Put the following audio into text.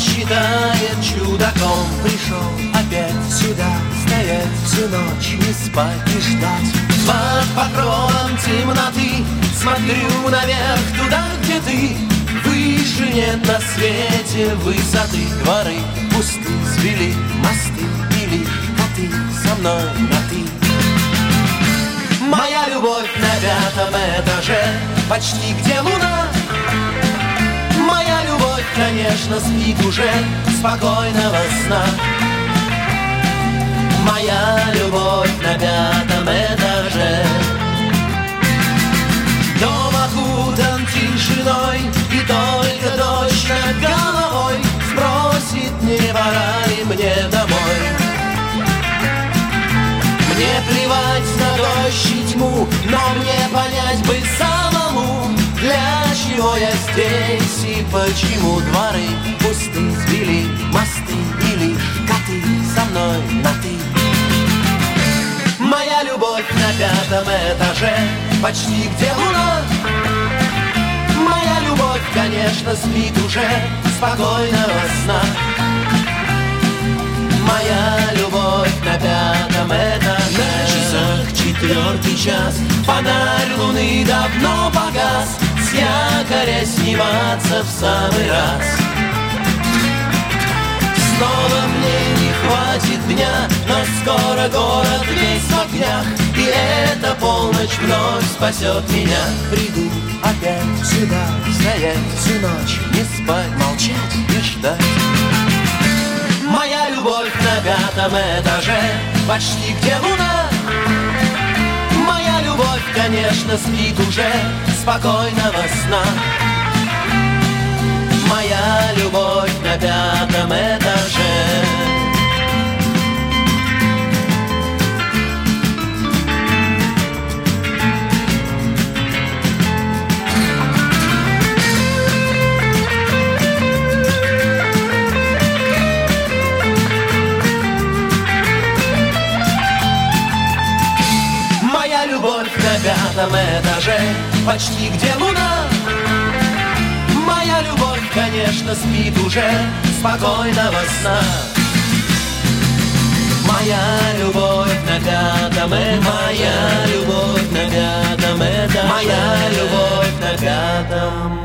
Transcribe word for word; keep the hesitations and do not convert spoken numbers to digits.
считает чудаком. Пришел опять сюда, стоять всю ночь, не спать и ждать. Под покровом темноты смотрю наверх, туда, где ты. Выше нет на свете высоты. Дворы пусты, свели мосты, или коты со мной на ты. Моя любовь на пятом этаже, почти где луна. Моя любовь, конечно, спит уже, спокойного сна. Моя любовь на пятом этаже. Дом окутан тишиной, и только дождь над головой спросит, не пора ли мне домой. Мне плевать на дождь и тьму, но мне понять бы самому, для чего я здесь и почему. Дворы пусты, свели мосты, или коты со мной на ты. Моя любовь на пятом этаже, почти где луна. Моя любовь, конечно, спит уже, спокойного сна. Моя любовь на пятом этаже. На часах четвертый час, Фонарь луны давно погас, с якоря сниматься в самый раз. Снова мне не хватит дня, но скоро город весь в огнях, и эта полночь вновь спасет меня. приду опять сюда, стоять всю ночь, не спать, молчать и ждать. Моя любовь на пятом этаже, почти где луна. Моя любовь, конечно, спит уже, спокойного сна. Моя любовь на пятом этаже. Моя любовь на пятом этаже, почти где луна. Моя любовь, конечно, спит уже, спокойного сна. Моя любовь на пятом этаже. Моя любовь на пятом этаже. Моя любовь на пятом